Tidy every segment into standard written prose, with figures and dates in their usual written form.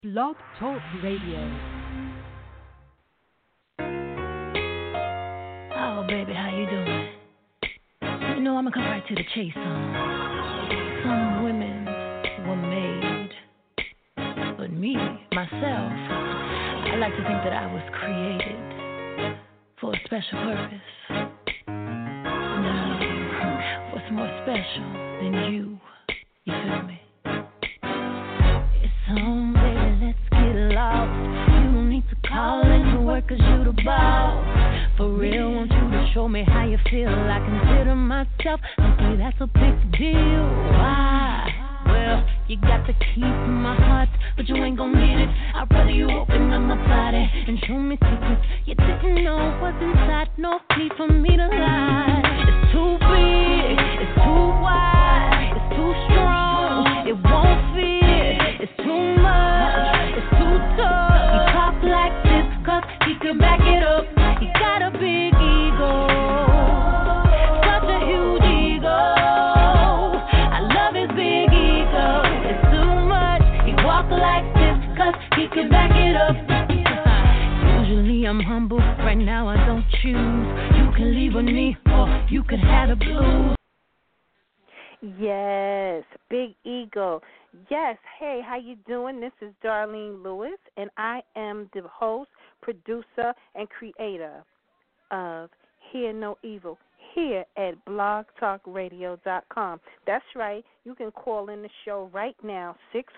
Blog Talk Radio. Oh, baby, how you doing? You know, I'm gonna come right to the chase on. Some women were made, but me, myself, I like to think that I was created for a special purpose. Now, what's more special than you? You feel me? It's home, baby, let's get lost. You don't need to call into work 'cause you the boss. For real, want you to show me how you feel. I consider myself, okay, that's a big deal. Why? Well, you got the key to my heart, but you ain't gon' get it. I'd rather you open up my body and show me secrets you didn't know was inside. No need for me to lie. It's too big, it's too wide, it's too strong, it won't fit. It's too much, it's too tough. You talk like this 'cause he can back it up. He got a big ego, such a huge ego. I love his big ego. It's too much. He walk like this 'cause he can back it up. Usually I'm humble, right now I don't choose. You can leave with me or you could have the blues. Yes, big ego. Yes, hey, how you doing? This is Darlene Lewis, and I am the host, producer, and creator of Hear No Evil here at blogtalkradio.com. That's right. You can call in the show right now,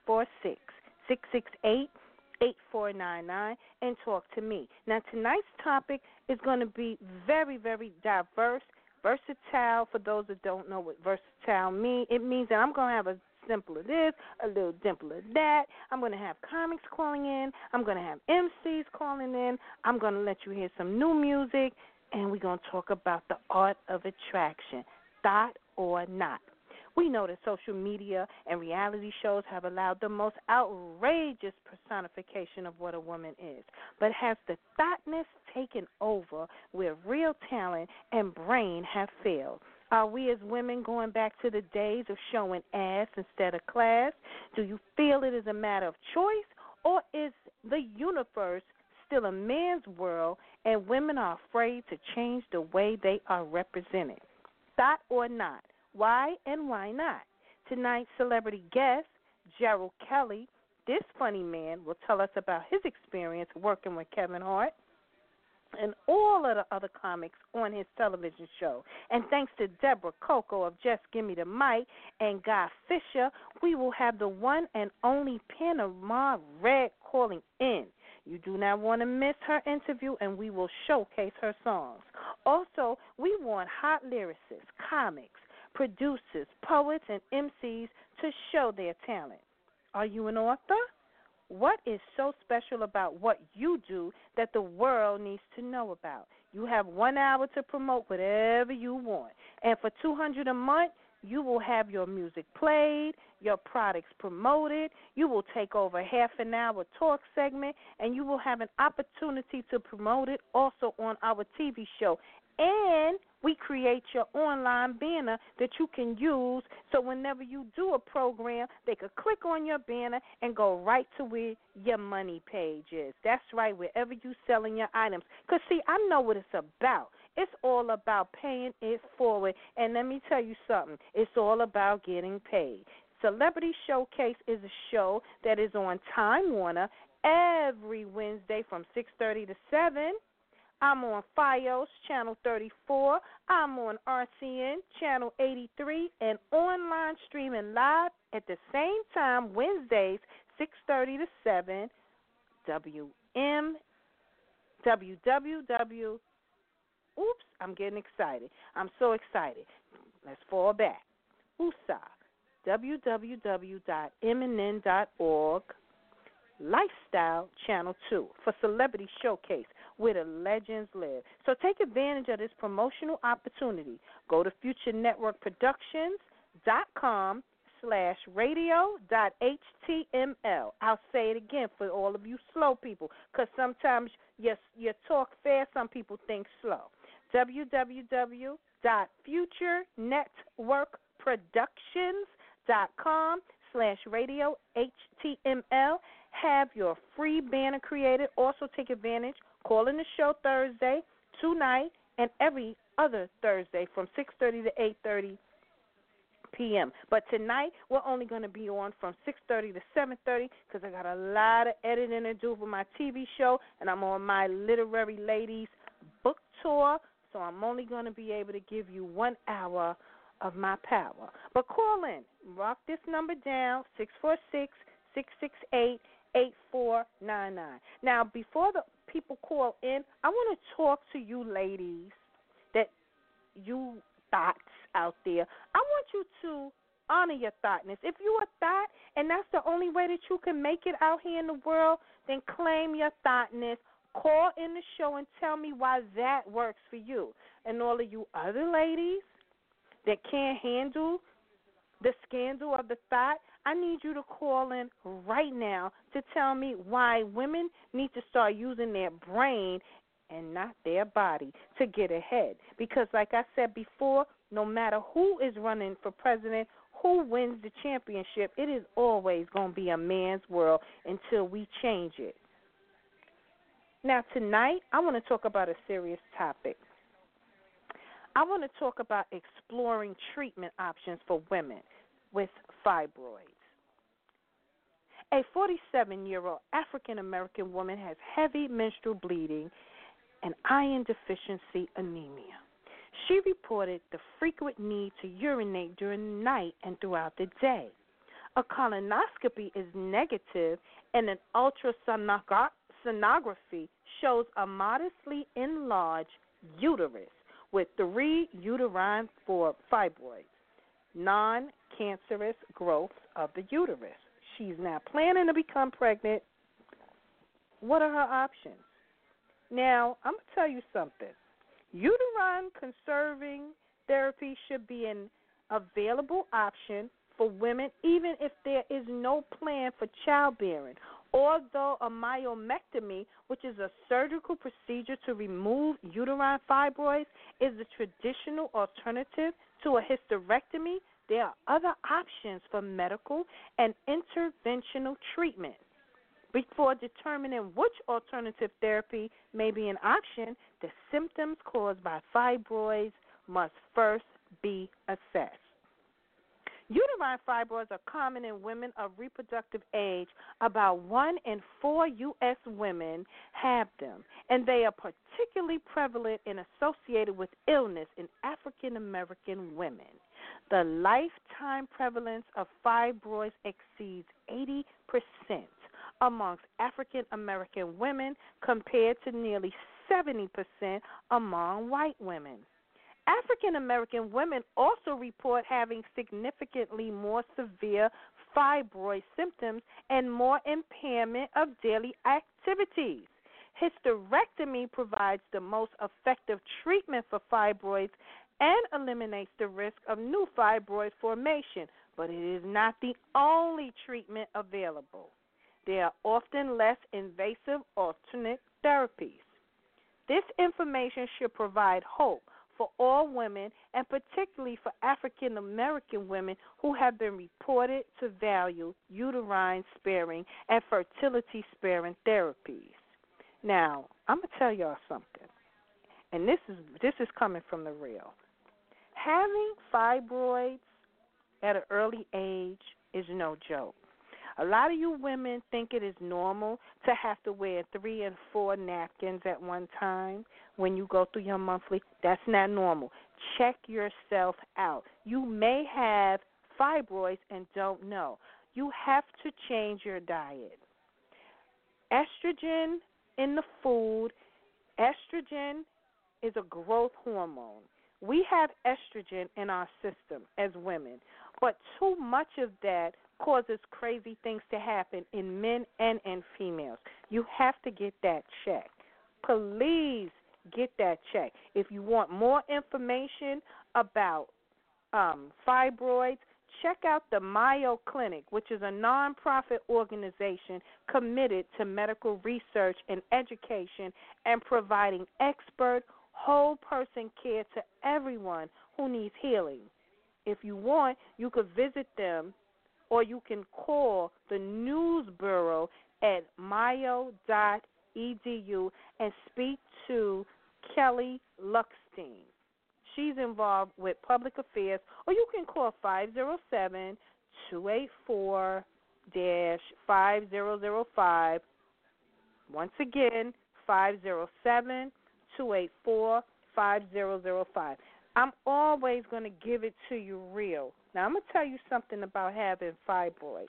646-668-8499, and talk to me. Now, tonight's topic is going to be very, very diverse, versatile. For those that don't know what versatile means, it means that I'm going to have a simple of this, a little dimple of that. I'm going to have comics calling in. I'm going to have MCs calling in. I'm going to let you hear some new music, and we're going to talk about the art of attraction, thought or not. We know that social media and reality shows have allowed the most outrageous personification of what a woman is. But has the thoughtness taken over where real talent and brain have failed? Are we as women going back to the days of showing ass instead of class? Do you feel it is a matter of choice, or is the universe still a man's world and women are afraid to change the way they are represented? Thought or not? Why and why not? Tonight's celebrity guest, Gerald Kelly, this funny man, will tell us about his experience working with Kevin Hart and all of the other comics on his television show. And thanks to Deborah Coco of Just Give Me the Mic and Guy Fisher, we will have the one and only Panama Red calling in. You do not want to miss her interview, and we will showcase her songs. Also, we want hot lyricists, comics, producers, poets, and MCs to show their talent. Are you an author? What is so special about what you do that the world needs to know about? You have 1 hour to promote whatever you want. And for $200 a month, you will have your music played, your products promoted, you will take over half an hour talk segment, and you will have an opportunity to promote it also on our TV show. And we create your online banner that you can use so whenever you do a program, they could click on your banner and go right to where your money page is. That's right, wherever you selling your items. Because, see, I know what it's about. It's all about paying it forward. And let me tell you something. It's all about getting paid. Celebrity Showcase is a show that is on Time Warner every Wednesday from 6:30 to 7. I'm on FiOS, Channel 34. I'm on RCN, Channel 83, and online streaming live at the same time, Wednesdays, 6:30 to 7, www. Oops, I'm getting excited. I'm so excited. Let's fall back. USA, www.mnn.org. Lifestyle Channel 2 for Celebrity Showcase, where the legends live. So take advantage of this promotional opportunity. Go to futurenetworkproductions.com/radio.html. I'll say it again for all of you slow people, because sometimes you talk fast, some people think slow. www.futurenetworkproductions.com/radio HTML. have your free banner created. Also take advantage. Call in the show Thursday, tonight, and every other Thursday from 6:30 to 8:30 p.m. But tonight we're only going to be on from 6:30 to 7:30 because I got a lot of editing to do for my TV show, and I'm on my Literary Ladies book tour, so I'm only going to be able to give you 1 hour of my power. But call in. Rock this number down, 646-668-8499. Now, before the people call in, I want to talk to you ladies, that you thoughts out there. I want you to honor your thoughtness. If you a thought and that's the only way that you can make it out here in the world, then claim your thoughtness. Call in the show and tell me why that works for you. And all of you other ladies that can't handle the scandal of the thought, I need you to call in right now to tell me why women need to start using their brain and not their body to get ahead. Because like I said before, no matter who is running for president, who wins the championship, it is always going to be a man's world until we change it. Now, tonight, I want to talk about a serious topic. I want to talk about exploring treatment options for women with fibroids. A 47-year-old African-American woman has heavy menstrual bleeding and iron deficiency anemia. She reported the frequent need to urinate during the night and throughout the day. A colonoscopy is negative, and an ultrasonography shows a modestly enlarged uterus with 3 uterine fibroids, non-cancerous growths of the uterus. She's now planning to become pregnant. What are her options? Now, I'm going to tell you something. Uterine conserving therapy should be an available option for women even if there is no plan for childbearing. Although a myomectomy, which is a surgical procedure to remove uterine fibroids, is the traditional alternative to a hysterectomy, there are other options for medical and interventional treatment. Before determining which alternative therapy may be an option, the symptoms caused by fibroids must first be assessed. Uterine fibroids are common in women of reproductive age. About 1 in 4 U.S. women have them, and they are particularly prevalent and associated with illness in African American women. The lifetime prevalence of fibroids exceeds 80% amongst African American women compared to nearly 70% among white women. African American women also report having significantly more severe fibroid symptoms and more impairment of daily activities. Hysterectomy provides the most effective treatment for fibroids and eliminates the risk of new fibroid formation, but it is not the only treatment available. There are often less invasive alternate therapies. This information should provide hope for all women, and particularly for African American women who have been reported to value uterine-sparing and fertility-sparing therapies. Now, I'm going to tell y'all something, and this is coming from the real. Having fibroids at an early age is no joke. A lot of you women think it is normal to have to wear 3 and 4 napkins at one time when you go through your monthly. That's not normal. Check yourself out. You may have fibroids and don't know. You have to change your diet. Estrogen in the food, estrogen is a growth hormone. We have estrogen in our system as women, but too much of that causes crazy things to happen in men and in females. You have to get that checked. Please get that checked. If you want more information about fibroids, check out the Mayo Clinic, which is a nonprofit organization committed to medical research and education and providing expert, whole person care to everyone who needs healing. If you want, you could visit them, or you can call the News Bureau at mayo.edu and speak to Kelly Luckstein. She's involved with public affairs, or you can call 507-284-5005. Once again, 507-284-5005. I'm always going to give it to you real. Now, I'm going to tell you something about having fibroids.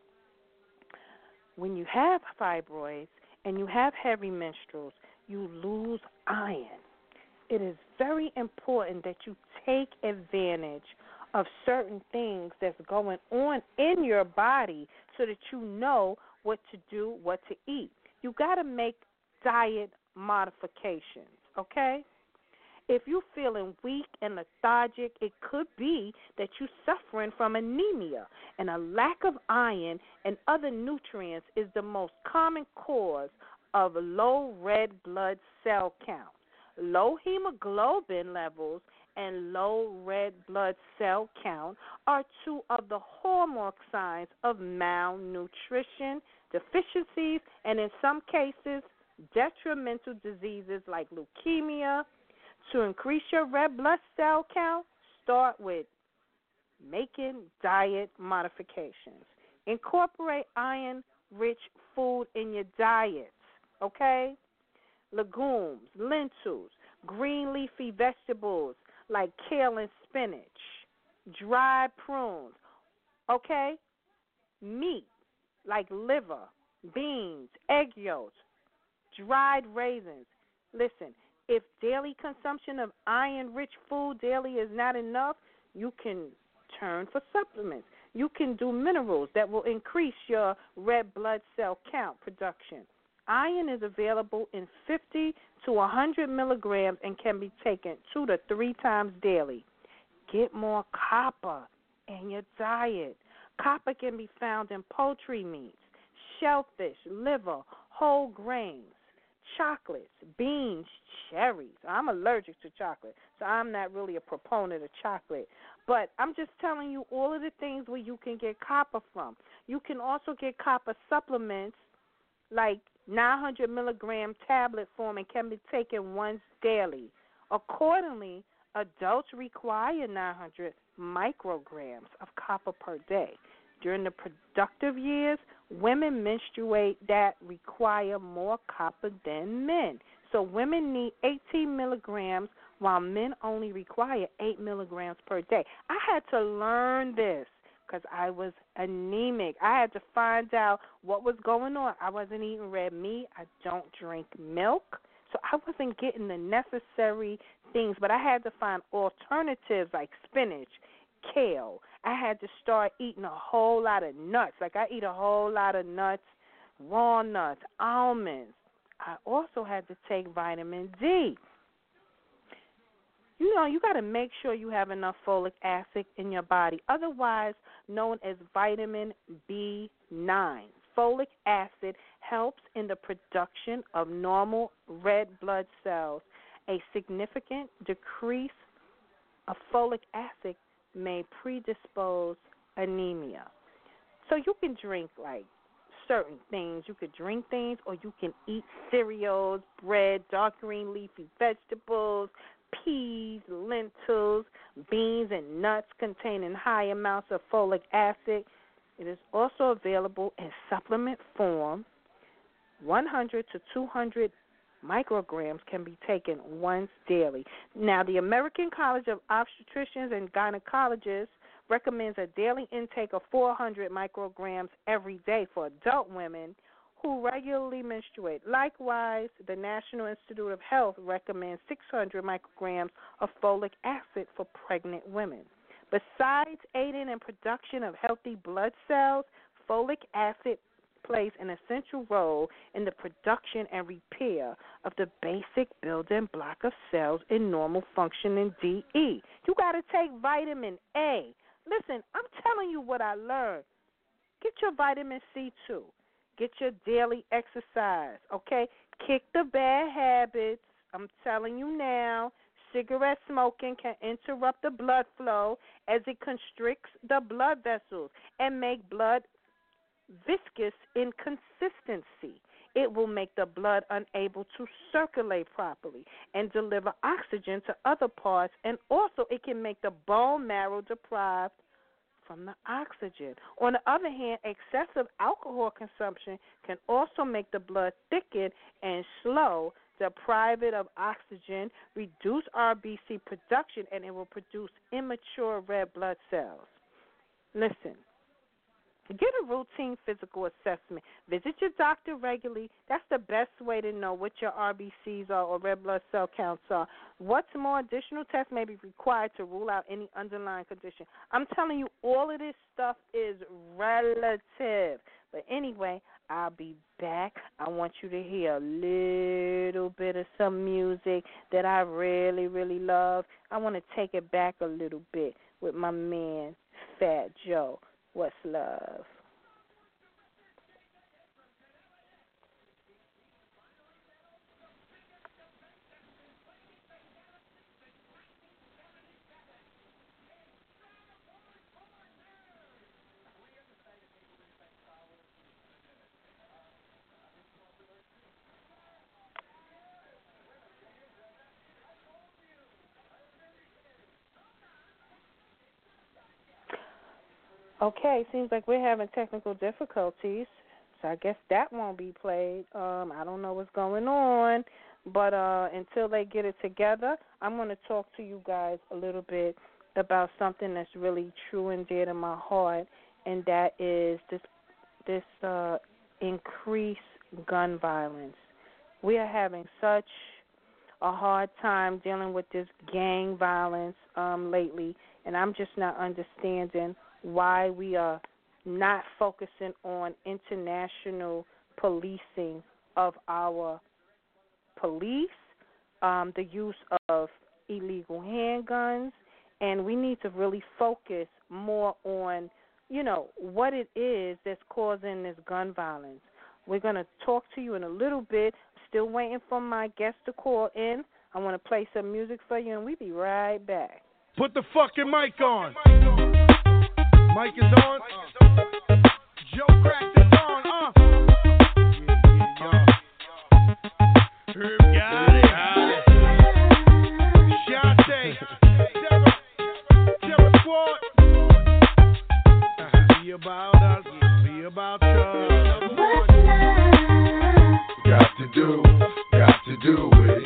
When you have fibroids and you have heavy menstruals, you lose iron. It is very important that you take advantage of certain things that's going on in your body so that you know what to do, what to eat. You got to make diet modifications, okay? If you're feeling weak and lethargic, it could be that you're suffering from anemia, and a lack of iron and other nutrients is the most common cause of low red blood cell count. Low hemoglobin levels and low red blood cell count are two of the hallmark signs of malnutrition, deficiencies, and in some cases, detrimental diseases like leukemia. To increase your red blood cell count, start with making diet modifications. Incorporate iron-rich food in your diets, okay? Legumes, lentils, green leafy vegetables like kale and spinach, dried prunes, okay? Meat like liver, beans, egg yolks, dried raisins. Listen, if daily consumption of iron-rich food daily is not enough, you can turn for supplements. You can do minerals that will increase your red blood cell count production. Iron is available in 50 to 100 milligrams and can be taken 2 to 3 times daily. Get more copper in your diet. Copper can be found in poultry meats, shellfish, liver, whole grains, chocolates, beans, cherries. I'm allergic to chocolate, so I'm not really a proponent of chocolate. But I'm just telling you all of the things where you can get copper from. You can also get copper supplements like 900 milligram tablet form and can be taken once daily. Accordingly, adults require 900 micrograms of copper per day. During the productive years, women menstruate that require more copper than men. So women need 18 milligrams while men only require 8 milligrams per day. I had to learn this because I was anemic. I had to find out what was going on. I wasn't eating red meat. I don't drink milk. So I wasn't getting the necessary things, but I had to find alternatives like spinach, kale. I had to start eating a whole lot of nuts. Like I eat a whole lot of nuts, walnuts, almonds. I also had to take vitamin D. You know, you got to make sure you have enough folic acid in your body, otherwise known as vitamin B9. Folic acid helps in the production of normal red blood cells. A significant decrease of folic acid may predispose anemia. So you can drink like certain things. You could drink things, or you can eat cereals, bread, dark green leafy vegetables, peas, lentils, beans, and nuts containing high amounts of folic acid. It is also available in supplement form. 100 to 200 micrograms can be taken once daily. Now, the American College of Obstetricians and Gynecologists recommends a daily intake of 400 micrograms every day for adult women who regularly menstruate. Likewise, the National Institute of Health recommends 600 micrograms of folic acid for pregnant women. Besides aiding in production of healthy blood cells, folic acid plays an essential role in the production and repair of the basic building block of cells in normal functioning DE. You got to take vitamin A. Listen, I'm telling you what I learned. Get your vitamin C too. Get your daily exercise, okay? Kick the bad habits. I'm telling you now. Cigarette smoking can interrupt the blood flow as it constricts the blood vessels and make blood viscous inconsistency. It will make the blood unable to circulate properly and deliver oxygen to other parts, and also it can make the bone marrow deprived from the oxygen. On the other hand, excessive alcohol consumption can also make the blood thicken and slow, deprive it of oxygen, reduce RBC production, and it will produce immature red blood cells. Listen. Get a routine physical assessment. Visit your doctor regularly. That's the best way to know what your RBCs are or red blood cell counts are. What's more, additional tests may be required to rule out any underlying condition. I'm telling you, all of this stuff is relative. But anyway, I'll be back. I want you to hear a little bit of some music that I really, really love. I want to take it back a little bit with my man, Fat Joe. What's love? Okay, seems like we're having technical difficulties, so I guess that won't be played. I don't know what's going on, but until they get it together, I'm going to talk to you guys a little bit about something that's really true and dear to my heart, and that is this increased gun violence. We are having such a hard time dealing with this gang violence lately, and I'm just not understanding why we are not focusing on international policing of our police, the use of illegal handguns, and we need to really focus more on, what it is that's causing this gun violence. We're going to talk to you in a little bit. Still waiting for my guest to call in. I want to play some music for you, and we'll be right back. Put the fucking mic on. Mic is on. Joe cracked it on. Herb got it. Shante. Terror Squad. Be about us. Be about us. Got to do it.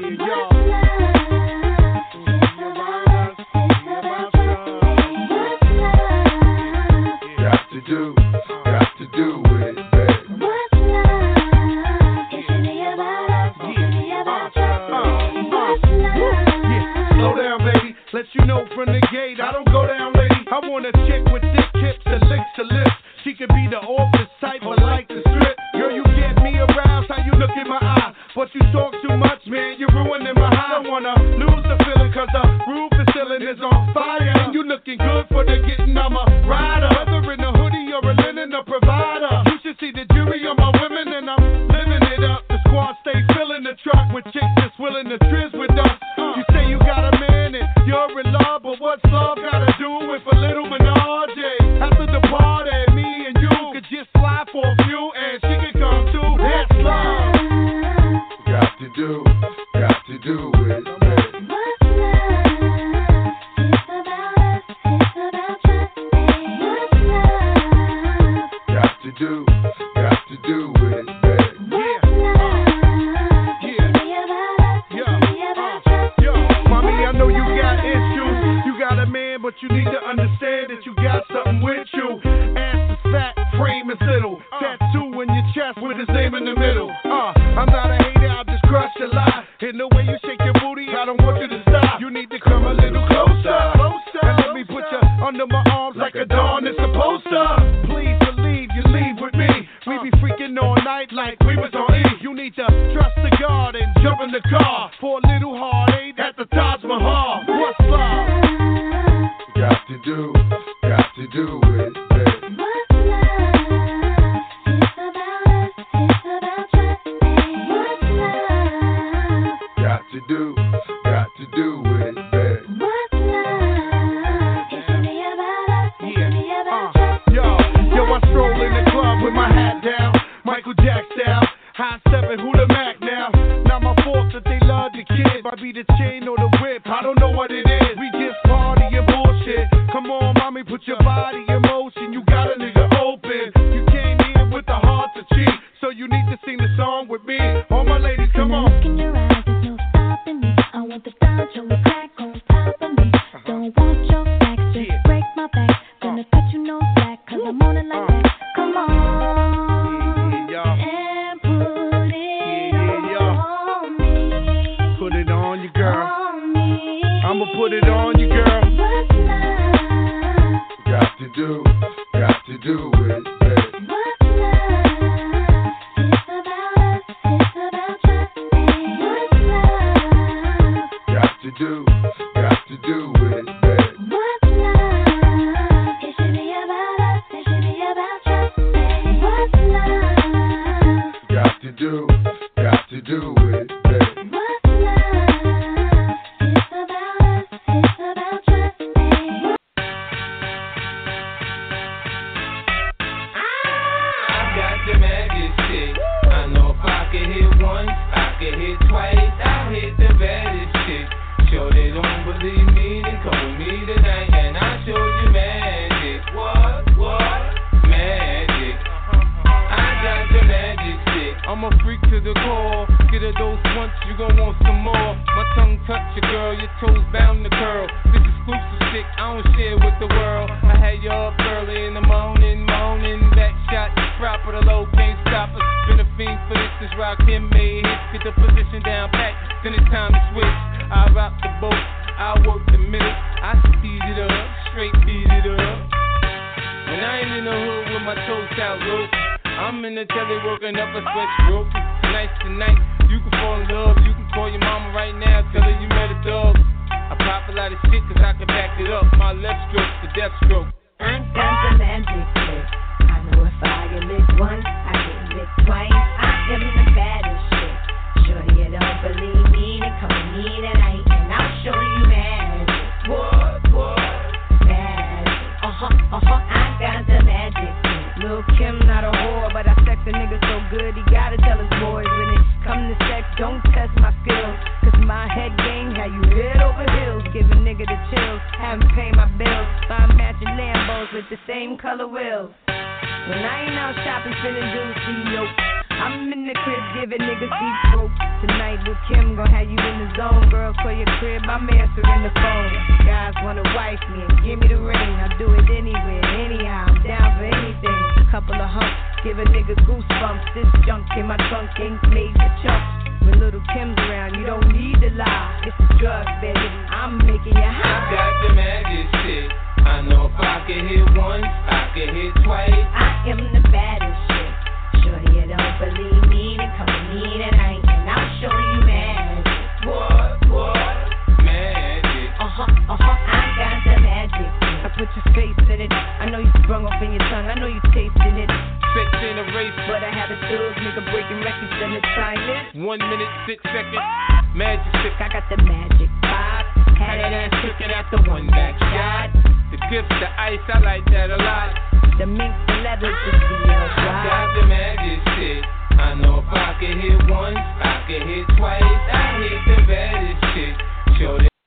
Let you know from the gate, I don't go down, lady. I want a chick with thick tips and licks her lips. She could be the office type, but like the strip. Girl, you get me aroused, how you look in my eye. But you talk too much, man, you're ruining my high. I don't wanna lose the feeling, cause the roof is ceiling is on fire. And you looking good for the getting, I'm a rider. Whether in a hoodie or a linen, a provider. You should see the jury on my women, and I'm living it up. The squad stay filling the truck with chicks that's willing to trizz with us. You say you got a man and you're in love, but what's love gotta do with a little menage? After the party, me and you could just slide for a few, and she could come too. That's love. Got to do it. But you need to understand that you got something with you. Ass is fat, frame is little. Tattoo in your chest with his name in the middle. I'm not a hater, I'll just crush a lie. In the way you shake your booty, I don't want you to stop. You need to come a little closer. And let me put you under my arms like a dawn is supposed to. Please believe you leave with me. We be freaking all night like we was on E. You need to trust the God and jump in the car for a little heartache at the Taj Mahal. What's love? Got to do it, baby. What's love? It's about us, it's about trusting. What's love? Got to do it, baby. What's love? It should be about us, it should be about trusting. Yo, I stroll in the club High 7, who the Mac now? Not my fault that they love the kid. Might be the chain or the whip, I don't know what it is. We just party and bullshit. Come on, mommy, put your body in motion. You got a nigga open. You came in with the heart to cheat, so you need to sing the song with me. All my ladies, come on. Look in your eyes, there's no stopping me. I want the dodge on the crack on top of me. Don't want your facts, just break my back. Gonna cut you no slack, cause I'm on it like that. Come on, and put it on me. Put it on you, girl. On me. I'ma put it on you, girl. What's love? Got to do it, baby. What's love? It's about us, it's about trusting. What's love? Got to do it, baby. What's love? It should be about us, it should be about trusting. What's love? Got to do it, baby. What's love? It's about us, it's about trusting. I got the magic shit. I know if I can hit once, I can hit twice. I'll hit the baddest shit. Sure they don't believe me, then come with me tonight and I'll show you magic. What? Magic. I got the magic shit. I'm a freak to the core. Get a dose once, you gon' want some more. My tongue touch your girl, your toes bound to curl. This exclusive shit, I don't share with the world. I had you up early in the morning, back shot, proper the low, can't stop us. Been a fiend for this rock him made hits. Get the position down pat, then it's time to switch. I rock the boat, I work the middle, I speed it up, straight beat it up. When I ain't in the hood with my toes out low, I'm in the telly working up a sweat stroke. Tonight's the night, you can fall in love, you can call your mama right now, tell her you met a dog. I pop a lot of shit cause I can back it up. My left stroke's the death stroke. I got the magic trick. I know if I get licked once, I get licked twice. I am the baddest shit. Shorty, you don't believe me, then come with me tonight and I'll show you magic. What? Magic. I got the magic trick. Lil' Kim not a whore, but I sex a nigga so good he gotta tell his boys when it come to sex, don't test my skills. Cause my head game had you head over heels, give a nigga the chills, haven't paid my bills. Buy matching Lambos with the same color wheels. When I ain't out shopping, feeling juicy, yo, I'm in the crib giving niggas deep throat. Tonight with Kim gon' have you in the zone. Girls call your crib, I'm answering the phone. Guys wanna wife me and give me the ring. I do it anywhere, anyhow, I'm down for anything. Couple of humps, give a nigga goosebumps. This junk in my trunk ain't made for chumps. When little Kim's around, you don't need to lie. It's a drug, baby, I'm making you high. I got the magic shit. I know if I can hit once, I can hit twice. I am the baddest shit. Shorty, you don't believe me, then come with me tonight and I'll show you magic. What? Magic. I got the magic. I put your face in it. I know you sprung off in your tongue. I know you tasted it. Sex in a race, But I have a thug nigga breaking records and the time is 1 minute, 6 seconds. Magic shit. I got the magic vibe. Had that ass cooking after one back shot. The gift, the ice, I like that a lot. The mink, the leather, just the I got the magic shit. I know if I can hit once, I can hit twice. I hit the baddest shit. Show that.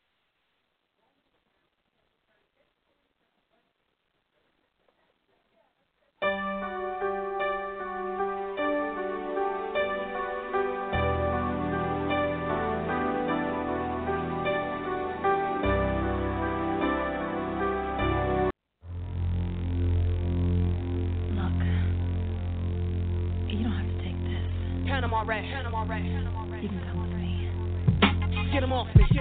Panama rat. You can come with me. Get him off me.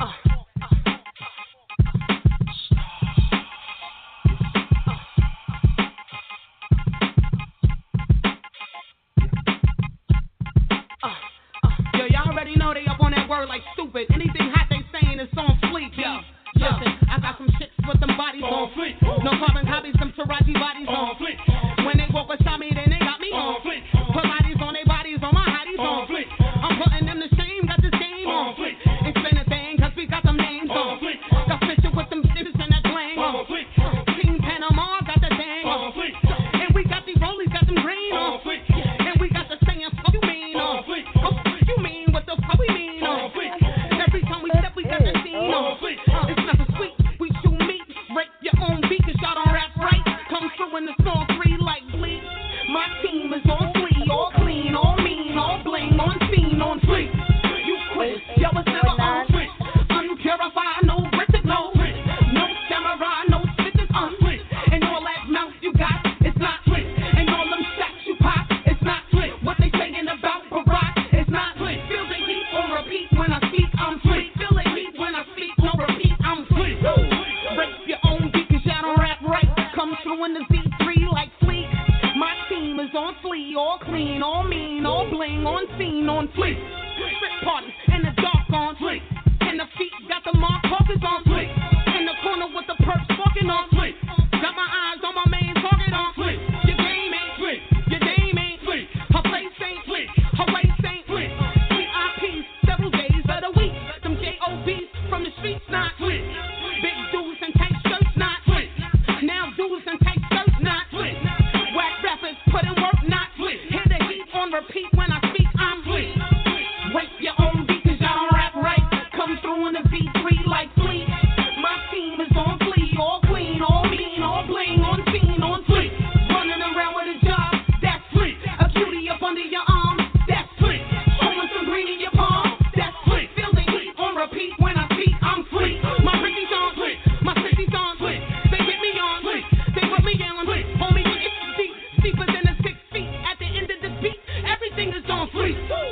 Yo, y'all already know they up on that word like stupid. Anything hot they saying is on fleek. Yo, listen, I got some shits with them bodies on fleek. No carbon copies, them Taraji bodies on fleek. When they walk beside me, then they got me on fleek. Put bodies on their bodies, on my hotties on fleek. I'm putting them to shame, got this game on fleek. Ain't spin a thing, cause we got them names on fleek. Got picture with them stiffs and that glang on fleek. Team Panama got that thing on fleek. And we got these rollies, got them green on fleek. And we got the saying, fuck you mean bling on scene on fleek. Strip parties in the dark on fleek. And the feet got the mark focus on fleek. In the corner with the perps walking on fleek. Got my eyes on my main target on fleek. Your game ain't fleek. Your name ain't fleek. Her face ain't fleek. Her waist ain't fleek. VIPs several days of the week. Them JOBs from the streets not fleek. Big dudes and tight shirts not fleek. Now dudes and tight shirts not fleek. Whack rappers put in work not fleek. Hear the heat on repeat when I speak I'm fleek. Wait your own beat 'cause y'all don't rap right. Come through in the V3 like fleek. My team is on fleek. All clean, all mean, all bling on scene on fleek. Running around with a job, that's fleek. A cutie up under your arm, that's fleek. Holding some green in your palm, that's fleek. Feel the heat on repeat when I speak I'm fleek. My pretty's on fleek. My sexy's on fleek. They get me on fleek. They put me on fleek. Homie, it's deep, deeper than the 6 feet. At the end of the beat, everything is on fleek.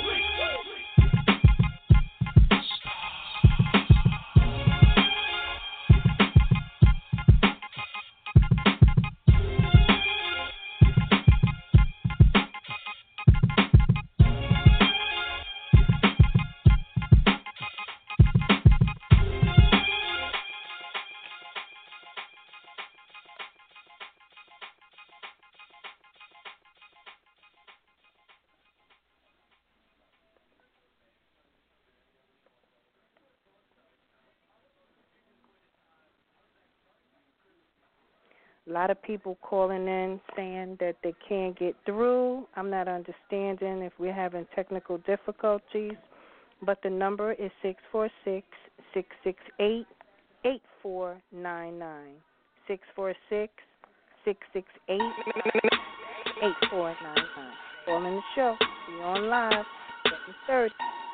A lot of people calling in saying that they can't get through. I'm not understanding if we're having technical difficulties, but the number is 646-668-8499. 646-668-8499. Calling the show. Be on live. 7:30.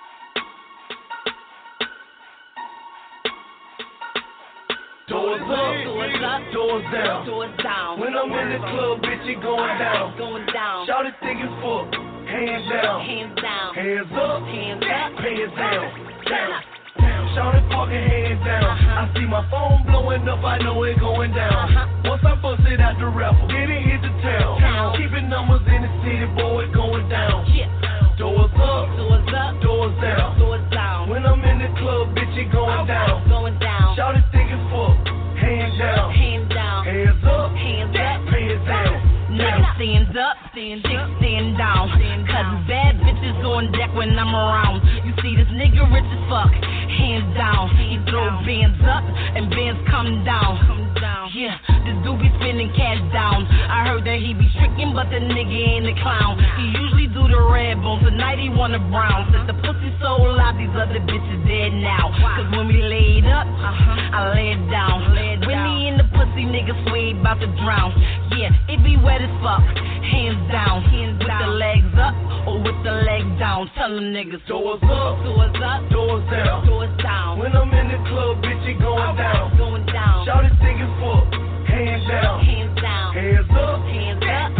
Doors up, doors down. When I'm in the club, bitch, it going down. Shout it thick as fuck. Hands down. Hands up. Hands down. Shout it fucking hands down. I see my phone blowing up, I know it going down. Once I bust it out the raffle, then it hit the town. Keeping numbers in the city, boy, it going down. Doors up, doors down. When I'm in the club, bitch, it going down. Shout it thick as fuck. Hands down. Hands up. Hands down. Niggas stand up, chicks stand down. Cause bad bitches on deck when I'm around. You see this nigga rich as fuck, hands down. He throw bands up and bands come down. Yeah, this dude be spending cash down. I heard that he be tricking, but the nigga ain't a clown. He usually do the red bone, tonight he want a brown. Since the pussy so loud, these other bitches dead now. Cause when we laid up, I laid down. When me in the pussy, nigga sway bout to drown. Yeah, it be wet as fuck, hands down. With the legs up or with the leg down. Tell them niggas doors up, doors down. When I'm in the club, bitch, it going down. Shout it thick as fuck. Hands down. Hands up. Hands down.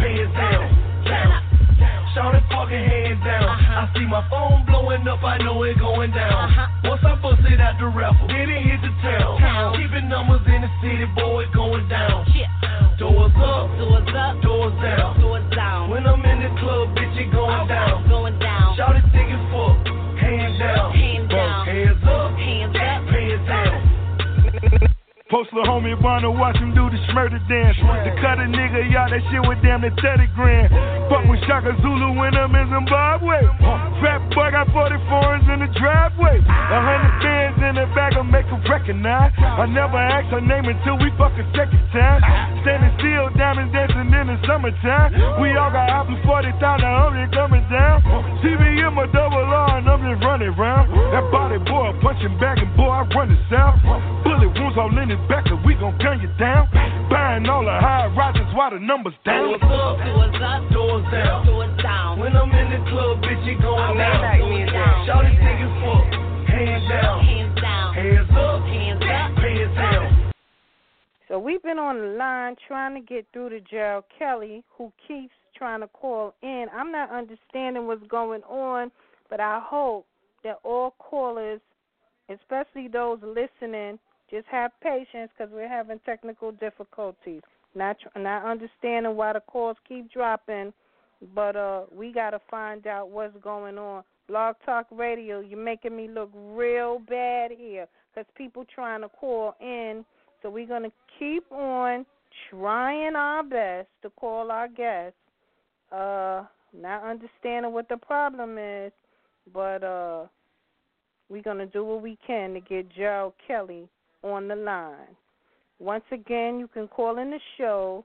Shout it fucking hands down. I see my phone blowing up, I know it going down. Once I bust it out the raffle, then it hit the town. Keeping numbers in the city, boy, it going down. Doors up, doors down. When I'm in the club, bitch, it going down. Shout it thick as fuck. Hands down. Hands up. Hands down. Post little homie Bonner, watch him do the smurder dance. To cut a nigga, y'all, that shit was damn near 30 grand. Fuck with Shaka Zulu when I'm in Zimbabwe. Fat boy got 44s in the driveway. 100 bands in the bag, I'll make her recognize. I never ask her name until we fuck a second time. Standing still, diamonds dancing in the summertime. We all got out before they thought that I'm coming down. TV in my double R and I'm just running round. That body boy punching back and boy, I run the south. Bullet wounds all in his back, so we gon' gun you down. Buying all the high rises while the numbers down. Doors down. When I'm in the club, bitch, it going down. Shout it thick as fuck. Hands down. Hands up. Hands down. So we've been on the line trying to get through to Gerald Kelly, who keeps trying to call in. I'm not understanding what's going on, but I hope that all callers, especially those listening, just have patience because we're having technical difficulties. Not understanding why the calls keep dropping But we got to find out what's going on. Blog Talk Radio, you're making me look real bad here because people trying to call in. So we're going to keep on trying our best to call our guests. Not understanding what the problem is, but we're going to do what we can to get Gerald Kelly on the line. Once again, you can call in the show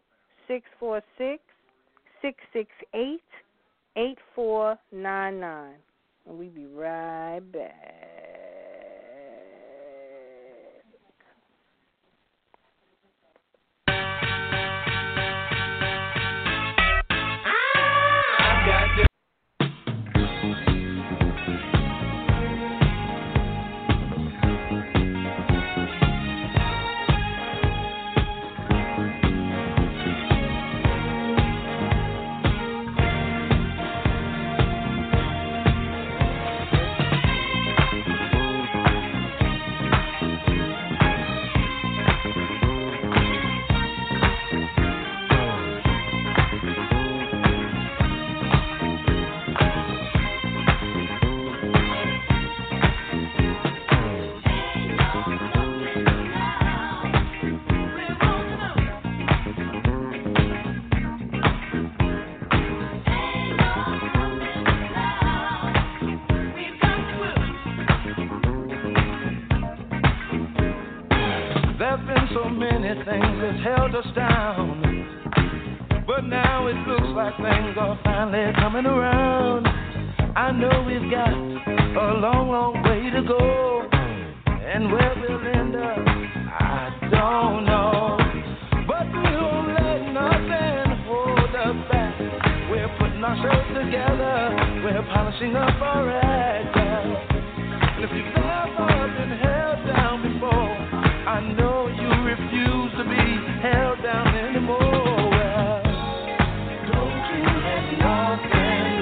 646-668-8499. And we'll be right back. Things has held us down, but now it looks like things are finally coming around. I know we've got a long, long way to go, and where we'll end up, I don't know. But we won't let nothing hold us back. We're putting ourselves together, we're polishing up our act. And if you've never been held down before, I know you refuse to be held down anymore. Well, don't you let nothing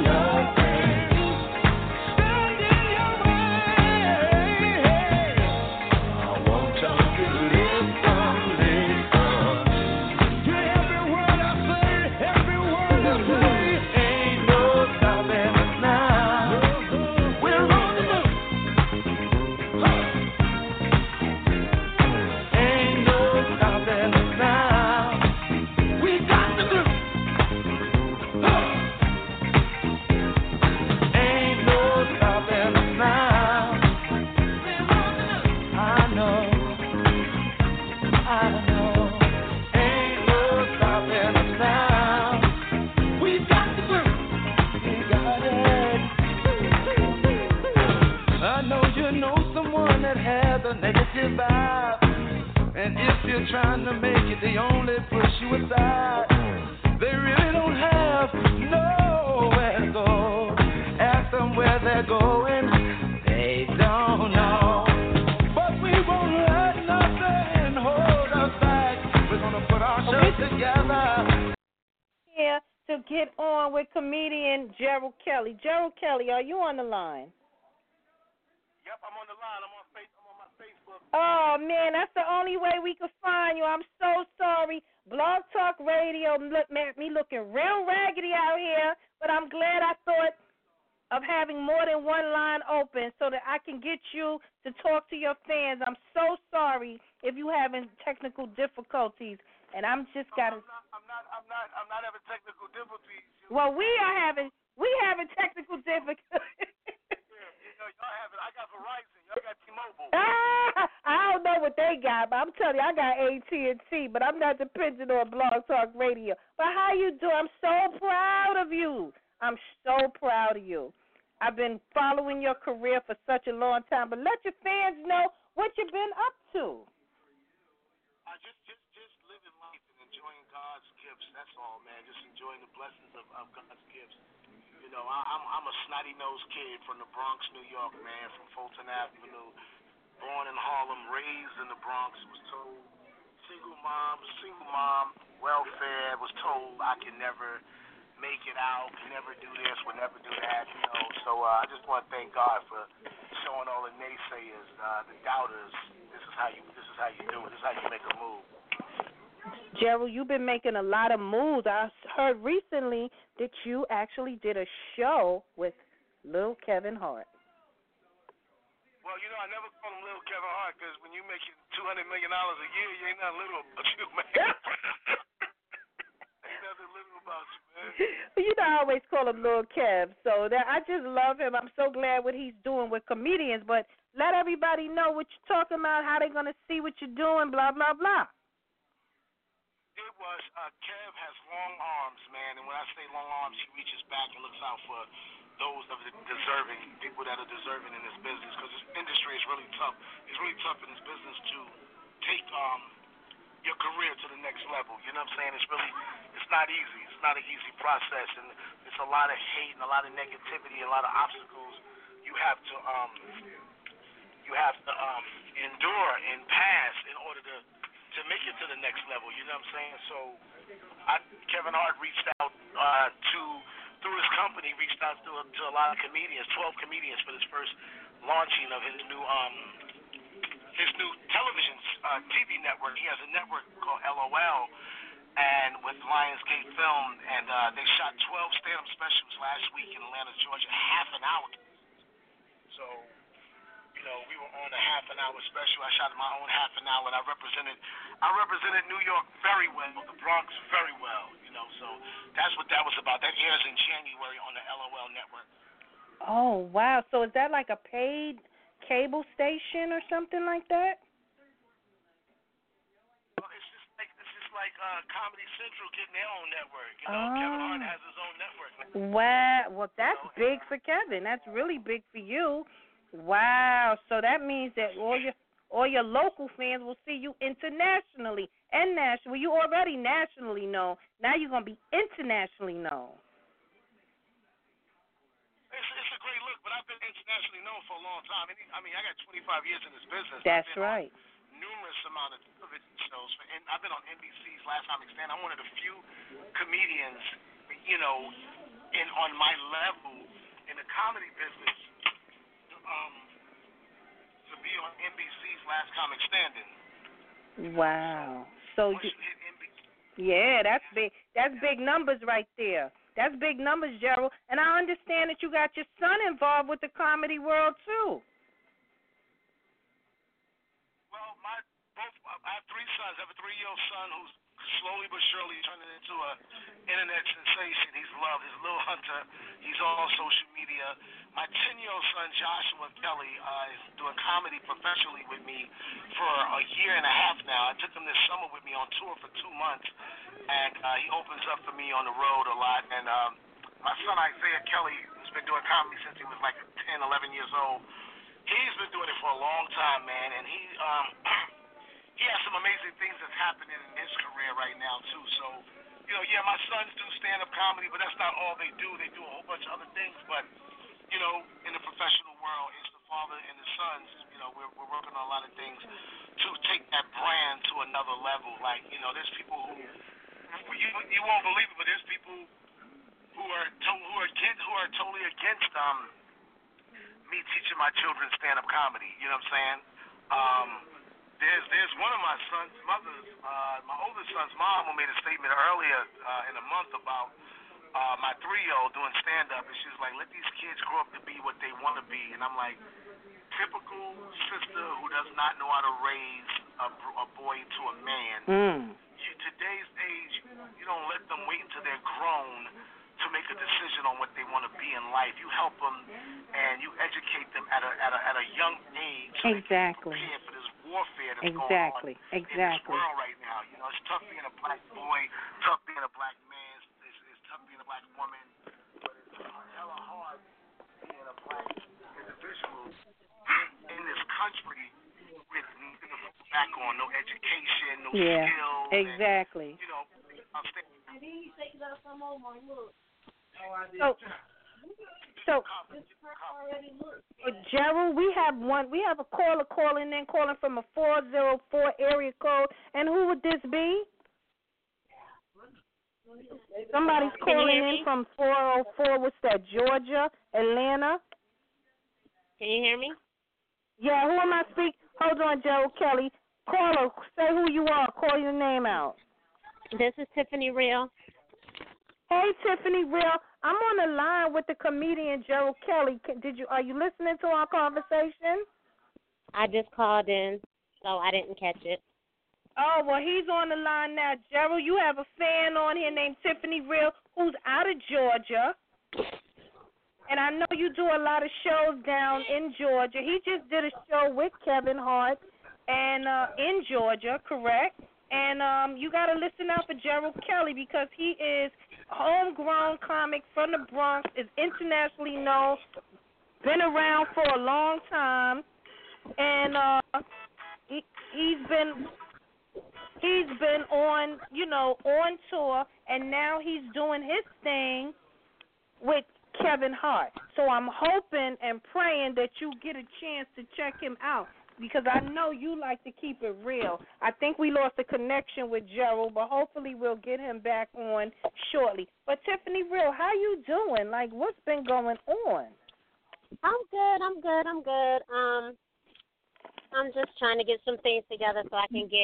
stand in your way. I want you to live someday. To every word I say, ain't no stopping us now. We're on the move. And if you're trying to make it, they only push you aside. They really don't have nowhere to go. Ask them where they're going, they don't know. But we won't let nothing hold us back. We're gonna put ourselves together. Here to get on with comedian Gerald Kelly. Gerald Kelly, are you on the line? Yep, I'm on the line. I'm on my Facebook. Oh, man, that's the only way we could find you. I'm so sorry. Blog Talk Radio me looking real raggedy out here, but I'm glad I thought of having more than one line open so that I can get you to talk to your fans. I'm so sorry if you having technical difficulties, and I'm just gotta. I'm not having technical difficulties. Well, we having technical difficulties. Y'all have it. I got Verizon. Y'all got T-Mobile. I don't know what they got, but I'm telling you, I got AT&T, but I'm not dependent on Blog Talk Radio. But how you do? I'm so proud of you. I'm so proud of you. I've been following your career for such a long time, but let your fans know what you've been up to. Just living life and enjoying God's gifts. That's all, man. Just enjoying the blessings of God's gifts. You know, I'm a snotty-nosed kid from the Bronx, New York, man, from Fulton Avenue. Born in Harlem, raised in the Bronx. Was told single mom, welfare. Was told I can never make it out, can never do this, would never do that. You know, so I just want to thank God for showing all the naysayers, the doubters. This is how you do it. This is how you make a move. Gerald, you've been making a lot of moves. I heard recently that you actually did a show with Lil Kevin Hart. Well, you know, I never call him Lil Kevin Hart because when you making $200 million a year, you ain't nothing little about you, man. Ain't nothing little about you, man. You know, I always call him Lil Kev. So that I just love him. I'm so glad what he's doing with comedians. But let everybody know what you're talking about, how they're going to see what you're doing, blah, blah, blah. It was, Kev has long arms, man. And when I say long arms, he reaches back and looks out for those of the deserving, people that are deserving in this business, because this industry is really tough. It's really tough in this business to take your career to the next level. You know what I'm saying? It's not easy. It's not an easy process, and it's a lot of hate and a lot of negativity and a lot of obstacles you have to endure and pass in order to make it to the next level. You know what I'm saying? So Kevin Hart reached out through his company, reached out to a lot of comedians, 12 comedians for this first launching of his new television TV network. He has a network called LOL, and with Lionsgate Film, and they shot 12 stand-up specials last week in Atlanta, Georgia, half an hour. So, you know, we were on a half an hour special. I shot my own half an hour, and I represented New York very well, the Bronx very well. You know, so that's what that was about. That airs in January on the LOL network. Oh, wow. So is that like a paid cable station or something like that? Well, it's just like Comedy Central getting their own network. You know, Kevin Hart has his own network. Wow. Well, that's big for Kevin. That's really big for you. Wow. So that means that all your local fans will see you internationally and nationally. You already nationally known. Now you're going to be internationally known. It's a great look, but I've been internationally known for a long time. I mean, I got 25 years in this business. That's right. Numerous amount of television shows, and I've been on NBC's Last Time Extended. I'm one of the few comedians, you know, on my level in the comedy business to be on NBC's Last Comic Standing. Wow. So yeah, that's big. That's big numbers right there. That's big numbers, Gerald. And I understand that you got your son involved with the comedy world too. Well, I have three sons. I have a 3-year-old son who's slowly but surely turning into an internet sensation. He's loved. He's a little hunter. He's all on social media. My 10-year-old son, Joshua Kelly, is doing comedy professionally with me for a year and a half now. I took him this summer with me on tour for 2 months, and he opens up for me on the road a lot. And my son, Isaiah Kelly, who's been doing comedy since he was like 10, 11 years old, he's been doing it for a long time, man, and he has some amazing things that's happening in his career right now, too. So, you know, yeah, my sons do stand-up comedy, but that's not all they do. They do a whole bunch of other things. But, you know, in the professional world, it's the father and the sons. You know, we're working on a lot of things to take that brand to another level. Like, you know, there's people who, you won't believe it, but there's people who are totally against me teaching my children stand-up comedy. You know what I'm saying? There's one of my son's mothers, my oldest son's mom, who made a statement earlier in the month about my 3-year-old doing stand-up, and she was like, let these kids grow up to be what they want to be. And I'm like, typical sister who does not know how to raise a boy to a man. Today's age, you don't let them wait until they're grown to make a decision on what they want to be in life. You help them and you educate them at a young age. So exactly. They can prepare for this warfare that's going on in this world right now. You know, it's tough being a black boy, tough being a black man, it's tough being a black woman, but it's hella hard being a black individual in this country with nothing to fall back on, no education, no skills. Exactly. And, you know, So, Gerald, we have a caller calling from a 404 area code, and who would this be? Somebody's calling in from 404. What's that? Georgia, Atlanta. Can you hear me? Yeah. Who am I speaking? Hold on, Gerald Kelly. Caller, say who you are. Call your name out. This is Tiffany Real. Hey, Tiffany Real. I'm on the line with the comedian Gerald Kelly. Are you listening to our conversation? I just called in, so I didn't catch it. Oh, well, he's on the line now. Gerald, you have a fan on here named Tiffany Real who's out of Georgia. And I know you do a lot of shows down in Georgia. He just did a show with Kevin Hart and in Georgia, correct? And you got to listen out for Gerald Kelly because he is a homegrown comic from the Bronx, is internationally known, been around for a long time, and he's been on, on tour, and now he's doing his thing with Kevin Hart. So I'm hoping and praying that you get a chance to check him out because I know you like to keep it real. I think we lost a connection with Gerald, but hopefully we'll get him back on shortly. But Tiffany Real, how you doing? Like, what's been going on? I'm good. I'm just trying to get some things together so I can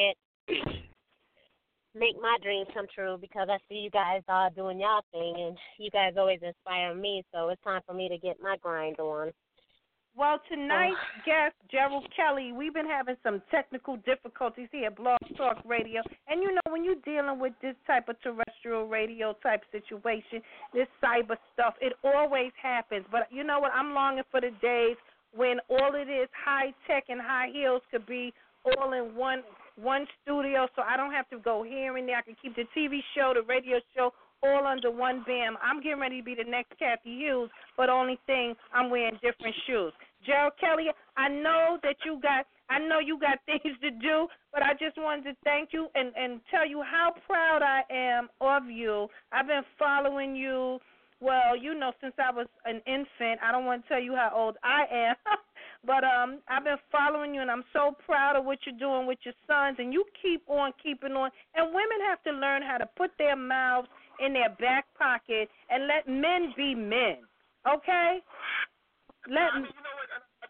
make my dreams come true because I see you guys are doing y'all thing and you guys always inspire me, so it's time for me to get my grind on. Well, tonight's guest, Gerald Kelly, we've been having some technical difficulties here at Blog Talk Radio. And, when you're dealing with this type of terrestrial radio type situation, this cyber stuff, it always happens. But you know what? I'm longing for the days when all it is high tech and high heels could be all in one studio so I don't have to go here and there. I can keep the TV show, the radio show, all under one bam. I'm getting ready to be the next Kathy Hughes, but only thing I'm wearing different shoes. Gerald Kelly, I know you got things to do, but I just wanted to thank you and tell you how proud I am of you. I've been following you, well, since I was an infant. I don't want to tell you how old I am, but I've been following you, and I'm so proud of what you're doing with your sons, and you keep on keeping on. And women have to learn how to put their mouths in their back pocket and let men be men, okay? You know what?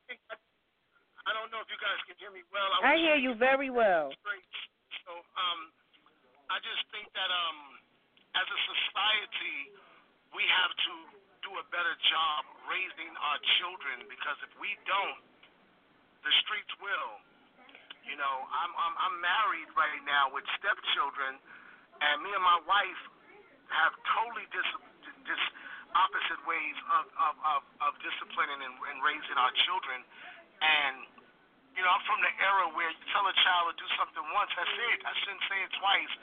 I don't know if you guys can hear me well. I hear you very well. So I just think that as a society, we have to do a better job raising our children because if we don't, the streets will. I'm married right now with stepchildren, and me and my wife have totally opposite ways of disciplining and raising our children. And, I'm from the era where you tell a child to do something once, that's it. I shouldn't say it twice.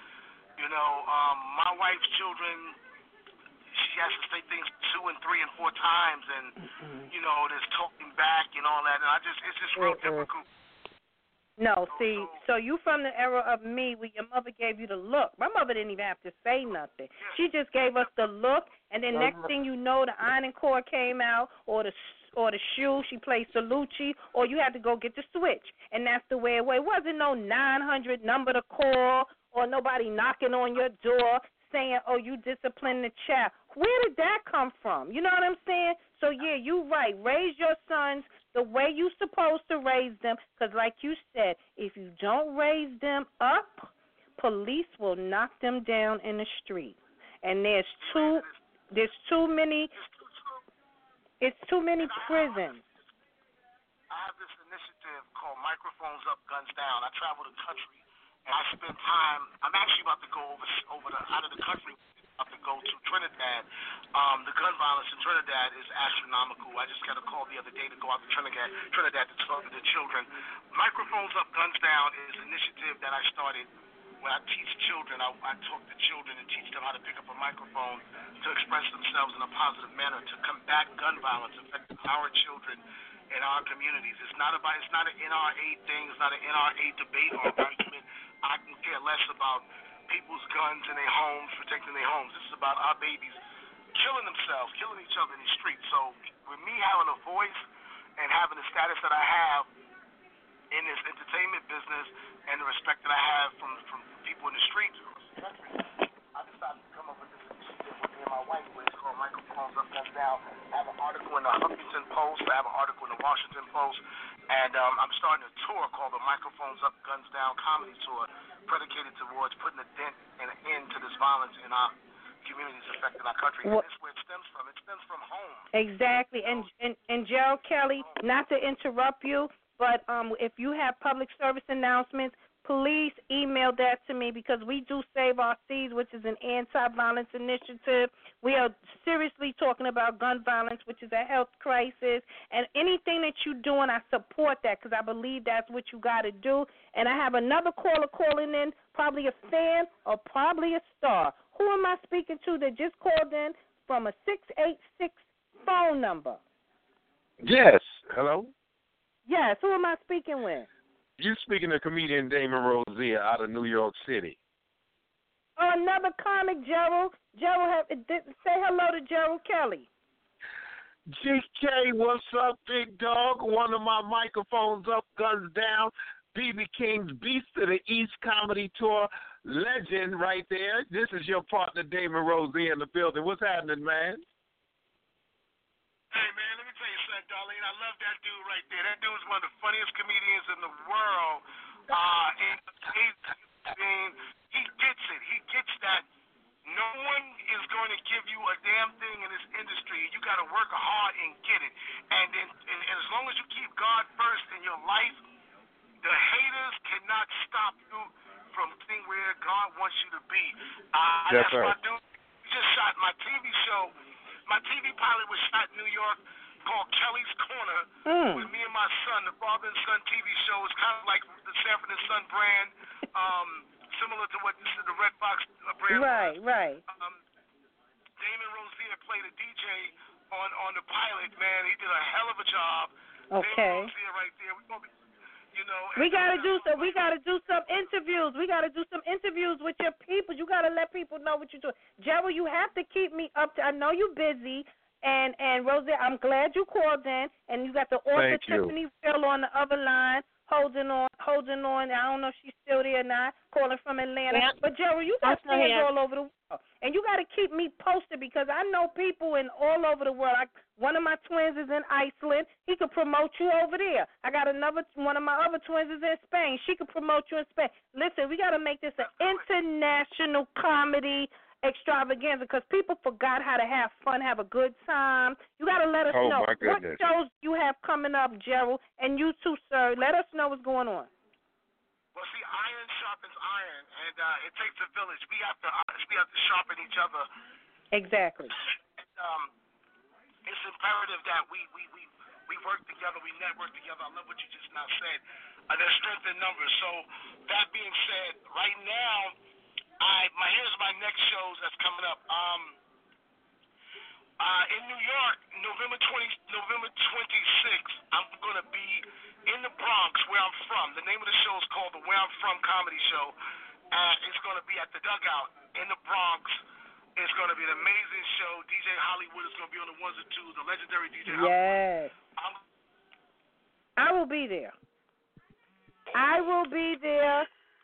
My wife's children, she has to say things 2 and 3 and 4 times, and, there's talking back and all that. And it's just real difficult. No, see, so you from the era of me where your mother gave you the look. My mother didn't even have to say nothing. She just gave us the look, and then next thing you know, the ironing cord came out, or the shoe, she played Salucci, or you had to go get the switch. And that's the way it was. It wasn't no 900 number to call or nobody knocking on your door saying, oh, you discipline the child. Where did that come from? You know what I'm saying? So, yeah, you're right. Raise your sons the way you're supposed to raise them because, like you said, if you don't raise them up, police will knock them down in the street. And there's too many prisons. I have this initiative called Microphones Up, Guns Down. I travel the country, and I spend time. I'm actually about to go out of the country. About to go to Trinidad. The gun violence in Trinidad is astronomical. I just got a call the other day to go out to Trinidad to talk to the children. Microphones Up, Guns Down is an initiative that I started when I teach children. I talk to children and teach them how to pick up a microphone to express themselves in a positive manner to combat gun violence affecting our children in our communities. It's not an NRA thing. It's not an NRA debate or argument. I can care less about people's guns in their homes, protecting their homes. This is about our babies killing themselves, killing each other in the streets. So with me having a voice and having the status that I have in this entertainment business and the respect that I have from people in the streets, I decided to come up with this initiative with me and my wife, where it's called Microphones Up, Guns Down. I have an article in the Huffington Post. I have an article in the Washington Post. And I'm starting a tour called the Microphones Up, Guns Down Comedy Tour, predicated towards putting a dent and an end to violence in our communities affecting our country. And that's where it stems from. It stems from home. Exactly. And Gerald Kelly, not to interrupt you, but if you have public service announcements, please email that to me, because we do Save Our Seas, which is an anti-violence initiative. We are seriously talking about gun violence, which is a health crisis. And anything that you're doing, I support that, because I believe that's what you got to do. And I have another caller calling in, probably a fan or probably a star. Who am I speaking to that just called in from a 686 phone number? Yes. Hello? Yes. Who am I speaking with? You speaking to comedian Damon Rosier out of New York City. Oh, another comic, Gerald. Gerald, say hello to Gerald Kelly. GK, what's up, big dog? One of my microphones up, guns down. BB King's Beast of the East Comedy Tour legend right there. This is your partner, Damon Rosier, in the building. What's happening, man? Hey, man, let me tell you something, Darlene. I love that dude right there. That dude's one of the funniest comedians in the world. And he gets it. He gets that no one is going to give you a damn thing in this industry. You got to work hard and get it. And as long as you keep God first in your life, the haters cannot stop you from getting where God wants you to be. Yes, that's sir. my dude. We just shot my TV show. My TV pilot was shot in New York called Kelly's Corner with me and my son. The father and son TV show is kind of like the Sanford and Son brand, similar to what the Red Fox brand was. Right. Damon Rosier played a DJ on the pilot, man. He did a hell of a job. Okay. Damon Rosier right there. We're gonna be, we gotta do some interviews. We gotta do some interviews with your people. You gotta let people know what you're doing. Gerald, you have to keep me up to. I know you're busy, and Rosie, I'm glad you called in, and you got the author Tiffany Phil on the other line, holding on. I don't know if she's still there or not, calling from Atlanta. Yep. But Gerald, you got fans all over the world, and you got to keep me posted, because I know people in all over the world. One of my twins is in Iceland. He could promote you over there. I got one of my other twins is in Spain. She could promote you in Spain. Listen, we got to make this an international comedy extravaganza, because people forgot how to have fun, have a good time. You got to let us know what shows you have coming up, Gerald, and you too, sir. Let us know what's going on. Well, see, iron sharpens iron, and it takes a village. We have to sharpen each other. Exactly. It's imperative that we work together, we network together. I love what you just now said. There's strength in numbers. So that being said, right now, here's my next shows that's coming up. In New York, November 26th, I'm going to be in the Bronx, where I'm from. The name of the show is called the Where I'm From Comedy Show. It's going to be at the Dugout in the Bronx. It's going to be an amazing show. DJ Hollywood is going to be on the ones and twos, the legendary DJ Hollywood. Yes. I will be there. I will be there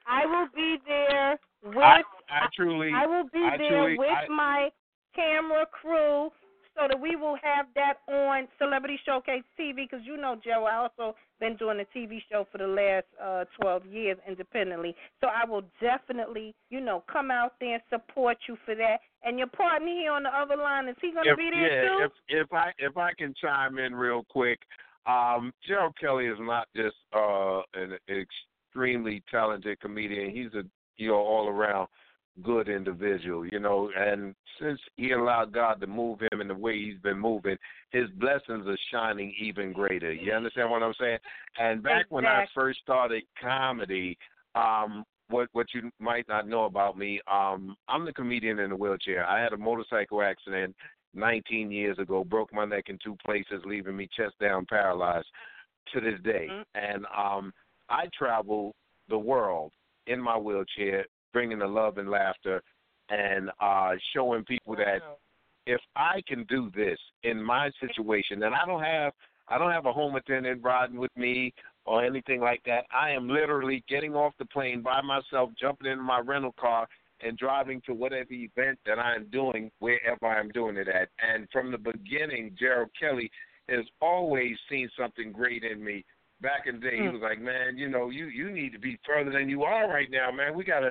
with my camera crew, so that we will have that on Celebrity Showcase TV, because you know, Joe, I also been doing a TV show for the last 12 years independently. So I will definitely, come out there and support you for that. And your partner here on the other line, is he going to be there too? If I can chime in real quick, Gerald Kelly is not just an extremely talented comedian. He's a all around good individual, and since he allowed God to move him in the way he's been moving, his blessings are shining even greater. You understand what I'm saying? And back when I first started comedy, what you might not know about me, I'm the comedian in a wheelchair. I had a motorcycle accident 19 years ago, broke my neck in 2 places, leaving me chest down paralyzed to this day. And I travel the world in my wheelchair, bringing the love and laughter, and showing people that if I can do this in my situation, and I don't have a home attendant riding with me or anything like that. I am literally getting off the plane by myself, jumping in my rental car, and driving to whatever event that I'm doing, wherever I'm doing it at. And from the beginning, Gerald Kelly has always seen something great in me. Back in the day, he was like, man, you need to be further than you are right now, man. We gotta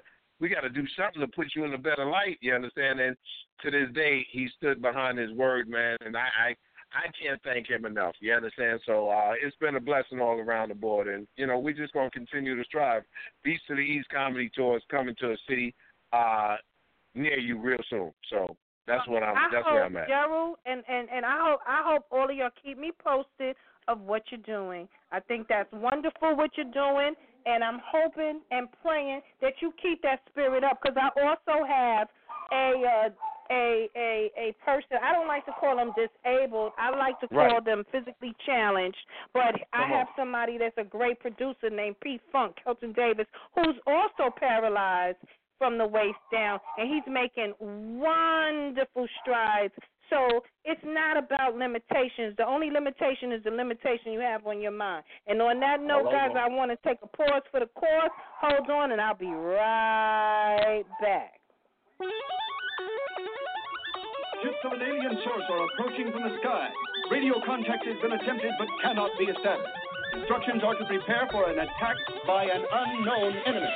we got to do something to put you in a better light. You understand? And to this day, he stood behind his word, man. And I can't thank him enough. You understand? So it's been a blessing all around the board. And, you know, we're just going to continue to strive. Beast to the East Comedy Tour is coming to a city near you real soon. So that's where I'm at. Gerald, and I hope all of y'all keep me posted of what you're doing. I think that's wonderful what you're doing, and I'm hoping and praying that you keep that spirit up, because I also have a person. I don't like to call them disabled. I like to call them physically challenged. But I have somebody that's a great producer named P. Funk, Kelton Davis, who's also paralyzed from the waist down, and he's making wonderful strides. So it's not about limitations. The only limitation is the limitation you have on your mind. And on that note, guys, I want to take a pause for the chorus. Hold on, and I'll be right back. Ships of an alien source are approaching from the sky. Radio contact has been attempted but cannot be established. Instructions are to prepare for an attack by an unknown enemy.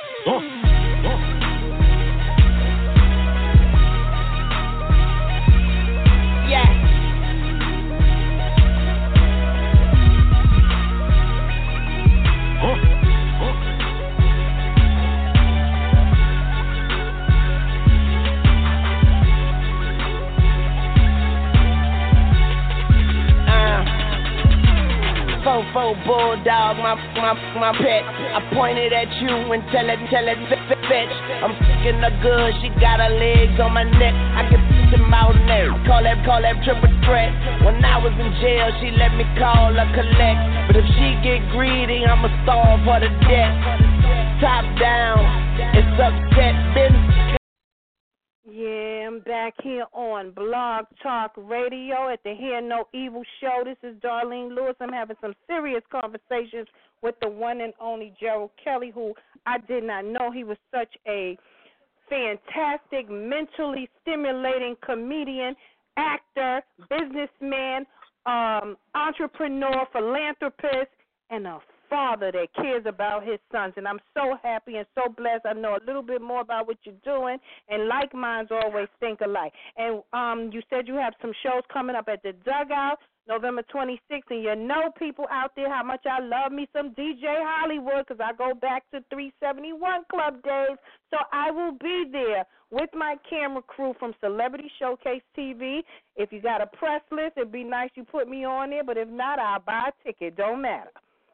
Fofo bulldog, my pet. I pointed at you and tell it fetch. I'm fucking her good, she got her legs on my neck. I can put them out there. Call that triple threat. When I was in jail, she let me call her collect. But if she get greedy, I'ma starve her to death. Top down, it's upset business. Yeah, I'm back here on Blog Talk Radio at the Hear No Evil show. This is Darlene Lewis. I'm having some serious conversations with the one and only Gerald Kelly, who I did not know he was such a fantastic, mentally stimulating comedian, actor, businessman, entrepreneur, philanthropist, and a father that cares about his sons. And I'm so happy and so blessed. I know a little bit more about what you're doing, and like minds always think alike. And you said you have some shows coming up at the Dugout November 26th, and you know, people out there, how much I love me some DJ Hollywood, because I go back to 371 Club days. So I will be there with my camera crew from Celebrity Showcase TV. If you got a press list, it'd be nice you put me on there, but if not, I'll buy a ticket. Don't matter.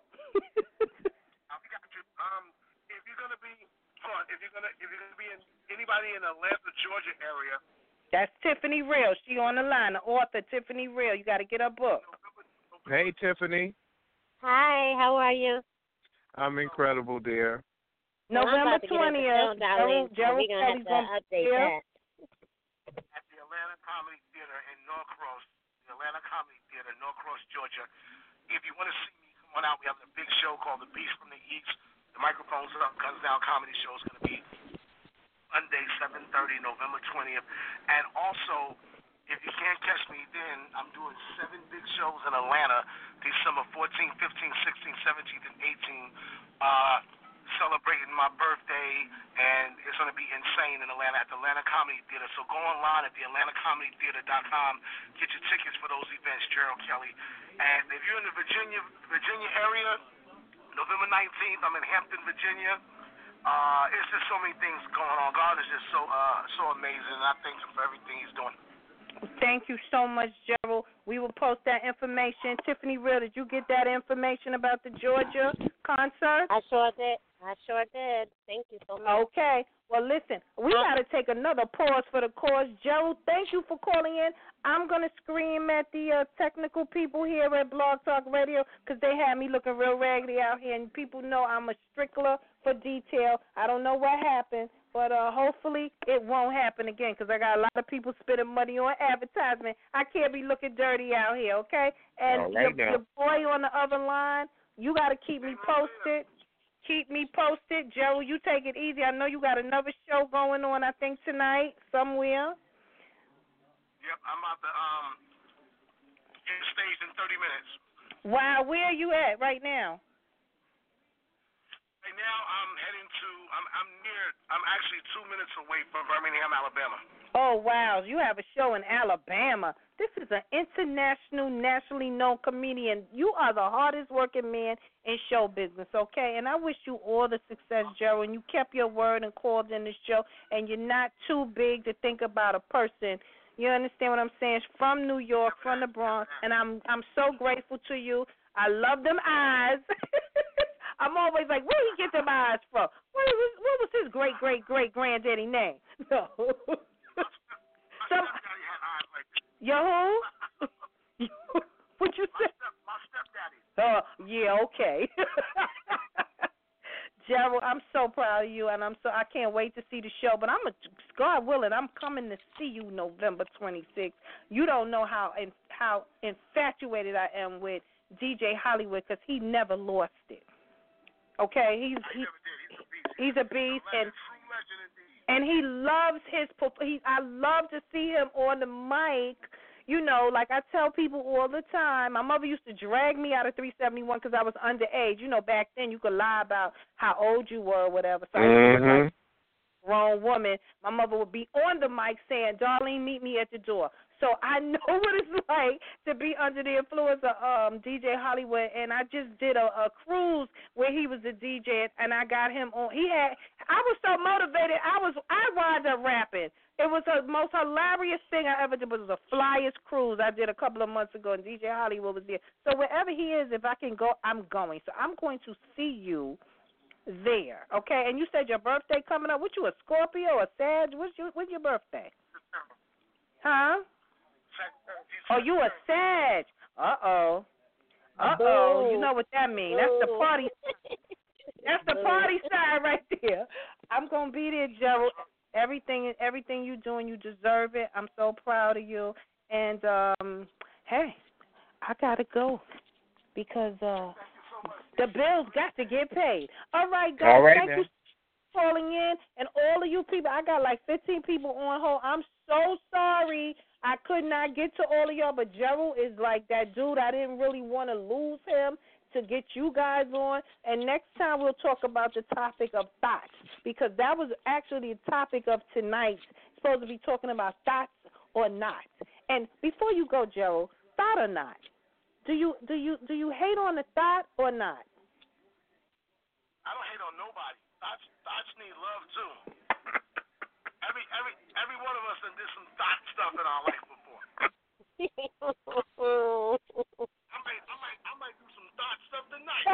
If you're gonna be in anybody in the Atlanta, Georgia area. That's Tiffany Real. She on the line, the author Tiffany Real. You got to get her book. Hey, Tiffany. Hi, how are you? I'm incredible, dear. November 20th. Gerald Kelly's going to update that. At the Atlanta Comedy Theater in Norcross, Georgia. If you want to see me, come on out. We have a big show called The Beast from the East. The microphones are up. Guns Down Comedy Show is going to be Monday, 7:30, November 20th. And also, if you can't catch me then, I'm doing 7 big shows in Atlanta, December 14th, 15th, 16th, 17th, and 18th, celebrating my birthday, and it's going to be insane in Atlanta at the Atlanta Comedy Theater. So go online at theatlantacomedytheater.com. Get your tickets for those events, Gerald Kelly. And if you're in the Virginia area, November 19th, I'm in Hampton, Virginia. It's just so many things going on. God is just so amazing, and I thank him for everything he's doing. Thank you so much, Gerald. We will post that information. Tiffany Real, did you get that information about the Georgia concert? I sure did. Thank you so much. Okay. Well, listen, we got to take another pause for the cause. Gerald, thank you for calling in. I'm going to scream at the technical people here at Blog Talk Radio because they had me looking real raggedy out here, and people know I'm a stickler for detail. I don't know what happened, but hopefully it won't happen again because I got a lot of people spending money on advertisement. I can't be looking dirty out here, okay? And your boy on the other line, you got to keep me posted. Keep me posted. Gerald, you take it easy. I know you got another show going on, I think, tonight somewhere. Yep, I'm about to get staged in 30 minutes. Wow, where are you at right now? Right now, I'm heading to, I'm near I'm actually 2 minutes away from Birmingham, Alabama. Oh, wow. You have a show in Alabama. This is an international, nationally known comedian. You are the hardest working man in show business, okay? And I wish you all the success, Gerald. And you kept your word and called in the show, and you're not too big to think about a person. You understand what I'm saying? From New York, from the Bronx, and I'm so grateful to you. I love them eyes. I'm always like, where did he get them eyes from? What was his great-great-great-granddaddy name? No. Yo who? What you say? My stepdaddy. Yeah, okay. Gerald, I'm so proud of you, and I can't wait to see the show. But God willing, I'm coming to see you November 26th. You don't know how infatuated I am with DJ Hollywood because he never lost it. Okay, he's a beast, and he loves I love to see him on the mic. You know, like I tell people all the time, my mother used to drag me out of 371 because I was underage. You know, back then you could lie about how old you were or whatever. So I was like a grown woman. My mother would be on the mic saying, Darlene, meet me at the door. So I know what it's like to be under the influence of DJ Hollywood, and I just did a cruise where he was a DJ, and I got him on. I was so motivated. I wound up rapping. It was the most hilarious thing I ever did. It was the flyest cruise I did a couple of months ago, and DJ Hollywood was there. So wherever he is, if I can go, I'm going. So I'm going to see you there, okay? And you said your birthday coming up. What, you a Scorpio or a Sag? What's your birthday? Huh? Oh, you a Sag. Uh-oh. You know what that means. That's the party. That's the party side right there. I'm going to be there, Gerald. Everything you're doing, you deserve it. I'm so proud of you. And, hey, I got to go because the bills got to get paid. All right, guys. Thank you for calling in. And all of you people, I got like 15 people on hold. I'm so sorry I could not get to all of y'all, but Gerald is like that dude. I didn't really want to lose him to get you guys on. And next time we'll talk about the topic of thoughts, because that was actually the topic of tonight. Supposed to be talking about thoughts or not. And before you go, Gerald, thought or not? Do you hate on the thought or not? I don't hate on nobody. Thoughts need love too. Every one of us done did some thought stuff in our life before. I might do some thought stuff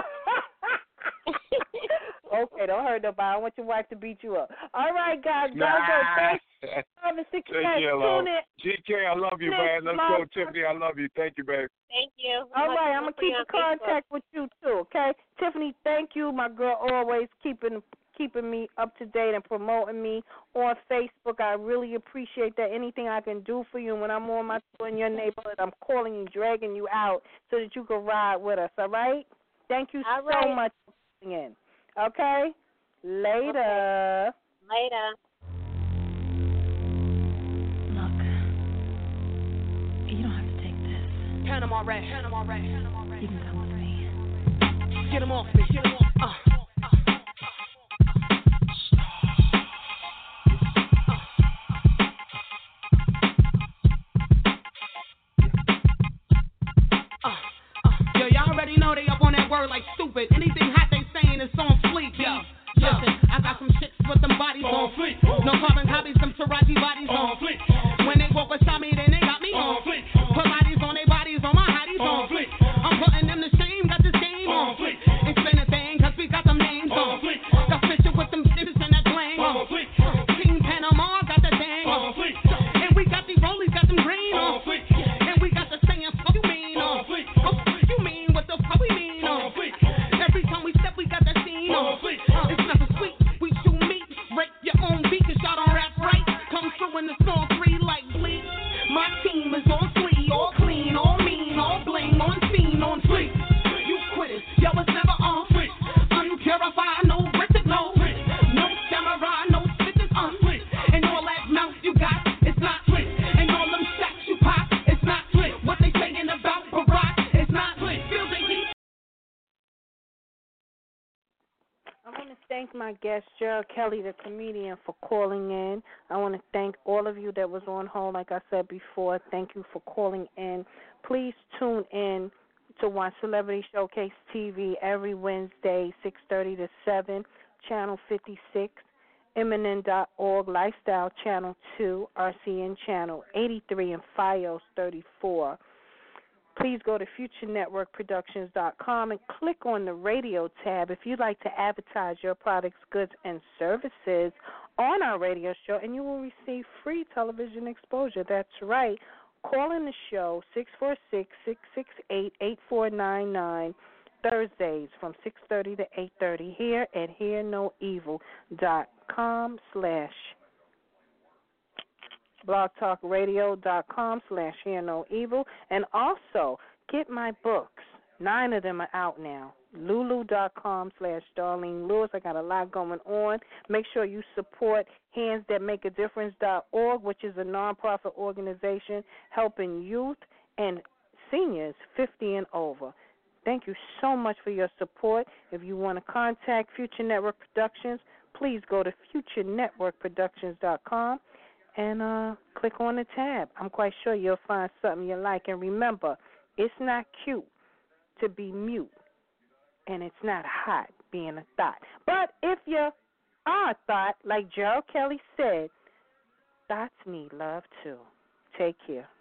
tonight. Okay, don't hurt nobody. I want your wife to beat you up. All right, guys. Gotta go. Take care, love. GK, I love you, man. Let's go, Tiffany. I love you. Thank you, babe. Thank you. All right, I'm going to keep in contact with you, too, okay? Tiffany, thank you, my girl, always keeping me up to date and promoting me on Facebook. I really appreciate that. Anything I can do for you. When I'm on my tour in your neighborhood, I'm calling you, dragging you out so that you can ride with us, all right? Thank you so much for coming in. Okay? Later. Okay. Later. Look, you don't have to take this. Panama Rat. You can come with me. Get him off me. Yo, y'all already know they up on that word like stupid. Anything hot they saying is on fleek. Yo, listen, I got some chicks with them bodies on fleek. No carbon copies, them Taraji bodies on fleek. When they walk beside me, then they got me on fleek. Put bodies on their bodies, on my hotties on fleek. I'm putting them to shame, got this game on fleek. It's been a thing, cause we got them names on fleek. Got picture with them bitches in that glang on fleek. Team Panama got the dang on fleek. And we got these rollies, got them green on fleek. And we got the saying, fuck you mean on fleek. You mean what the fuck we mean on fleek. Every time thank my guest, Gerald Kelly, the comedian, for calling in. I want to thank all of you that was on hold, like I said before. Thank you for calling in. Please tune in to watch Celebrity Showcase TV every Wednesday, 6:30 to 7, Channel 56, Eminem.org, Lifestyle Channel 2, RCN Channel 83, and FiOS 34. Please go to FutureNetworkProductions.com and click on the radio tab if you'd like to advertise your products, goods, and services on our radio show, and you will receive free television exposure. That's right. Call in the show, 646-668-8499, Thursdays from 6:30 to 8:30 here at HearNoEvil.com/blogtalkradio.com/HearNoEvil, and also get my books. 9 of them are out now. Lulu.com/Darlene Lewis. I got a lot going on. Make sure you support HandsThatMakeADifference.org, which is a nonprofit organization helping youth and seniors 50 and over. Thank you so much for your support. If you want to contact Future Network Productions, please go to FutureNetworkProductions.com and click on the tab. I'm quite sure you'll find something you like. And remember, it's not cute to be mute, and it's not hot being a thought. But if you are a thought, like Gerald Kelly said, thoughts need love too. Take care.